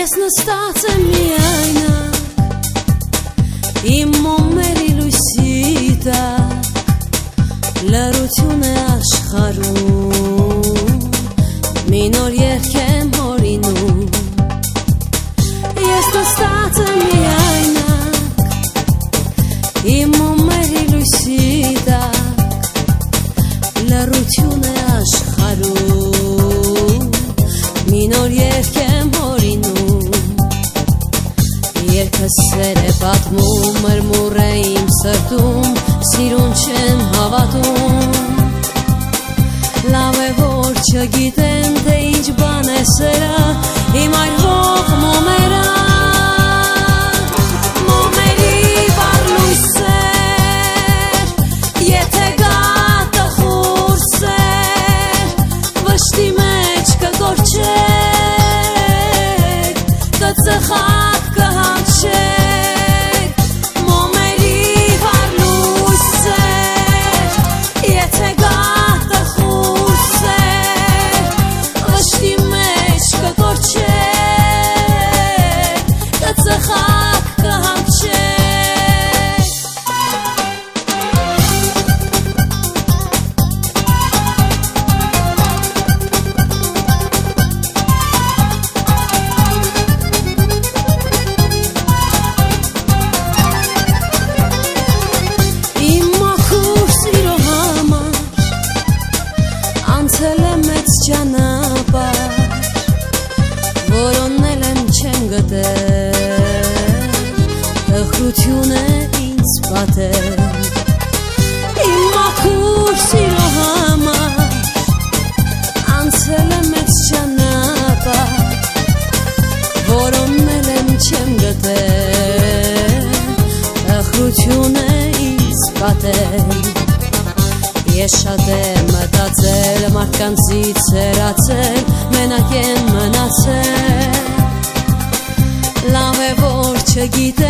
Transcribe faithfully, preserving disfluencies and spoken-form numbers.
Ես նստած եմ միայնակ իմ մոմերի լույսի տակ, լռություն է աշխարհում, մի նոր երգ եմ հորինում։ Ես նստած եմ միայնակ իմ մոմերի լույսի տակ, լռություն է աշխարհում, մի նոր երգ եմ հորինում։ Երգը սեր է պատմում, մրմուռ է իմ սրտում, սիրուն չեմ հավատում։ Լավ է որ չգիտեմ, թե ինչ բան է սերը, իմ այրվող մոմերը, մոմերի վառ լույսեր, եթե գա տխուր սեր, վշտի մեջ կգորջեք, կծխակ կհանչեք, մոմերի վառ լույսեր, եթե գա տխուր սեր, վշտի մեջ կգորջեք, կծխակ կհանչեք։ Անցել եմ մեծ ճանապարհ, որոննել եմ չեմ գտել, տխրություն է ինձ պատել։ Իմ մաքուր սիրո համար անցել եմ մեծ ճանապարհ, որոննել եմ չեմ գտել, տխրություն է ինձ պատել։ Ես շատ եմ մտածել, մարդկանցից հեռացել, մենակ եմ մնացել։ Լավ է որ չգիտեմ